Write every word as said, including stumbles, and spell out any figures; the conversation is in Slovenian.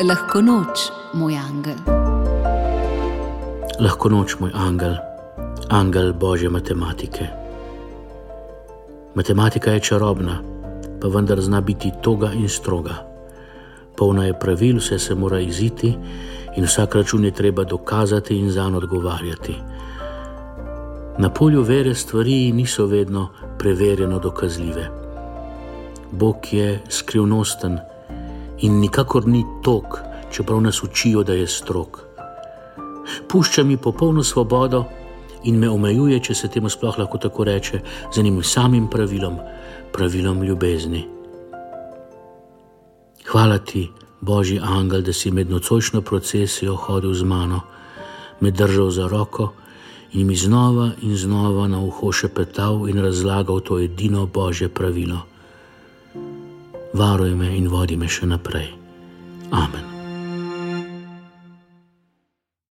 Lahko noč, moj angel. Lahko noč, moj angel, angel Božje matematike. Matematika je čarobna, pa vendar zna biti toga in stroga. Polna je pravil, vse se mora iziti in vsak račun je treba dokazati in zanj odgovarjati. Na polju vere stvari niso vedno preverjeno dokazljive. Bog je skrivnosten in nikakor ni tog, čeprav nas učijo, da je strog. Pušča mi popolno svobodo in me omejuje, če se temu sploh lahko tako reče, z enim samim pravilom, pravilom ljubezni. Hvala ti, Božji angel, da si med nocojšnjo procesijo hodil z mano, me držal za roko in mi znova in znova na uho šepetal in razlagal to edino Božje pravilo. Varuj me in vodi me še naprej.